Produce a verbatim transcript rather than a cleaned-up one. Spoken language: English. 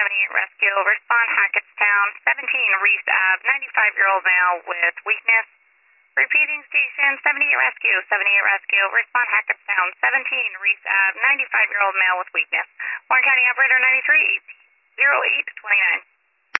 twenty-eight Rescue. Respond Hackettstown, seventeen Reese Ave, ninety-five-year-old male with weakness. Repeating station, seventy-eight Rescue, seventy-eight Rescue. Respond Hackettstown, seventeen Reese Ave, ninety-five-year-old male with weakness. Warren County Operator ninety-three, oh eight twenty-nine.